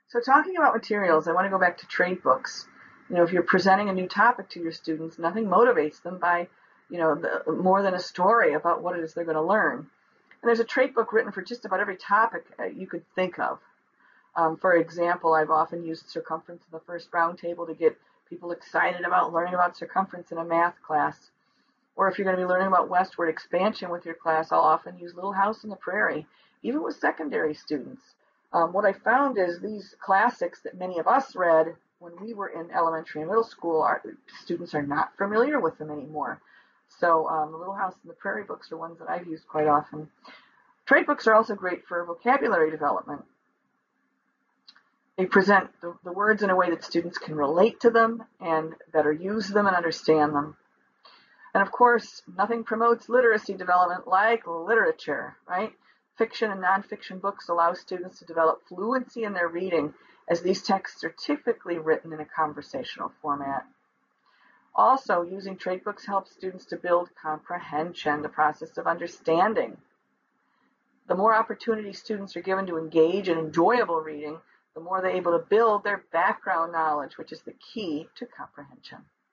So talking about materials, I want to go back to trade books. If you're presenting a new topic to your students, nothing motivates them by, more than a story about what it is they're going to learn. And there's a trade book written for just about every topic you could think of. For example, I've often used circumference in the first round table to get people excited about learning about circumference in a math class. Or if you're going to be learning about westward expansion with your class, I'll often use Little House on the Prairie, even with secondary students. What I found is these classics that many of us read when we were in elementary and middle school, our students are not familiar with them anymore. So the Little House on the Prairie books are ones that I've used quite often. Trade books are also great for vocabulary development. They present the words in a way that students can relate to them and better use them and understand them. And of course, nothing promotes literacy development like literature, right? Fiction and nonfiction books allow students to develop fluency in their reading, as these texts are typically written in a conversational format. Also, using trade books helps students to build comprehension, the process of understanding. The more opportunities students are given to engage in enjoyable reading, the more they're able to build their background knowledge, which is the key to comprehension.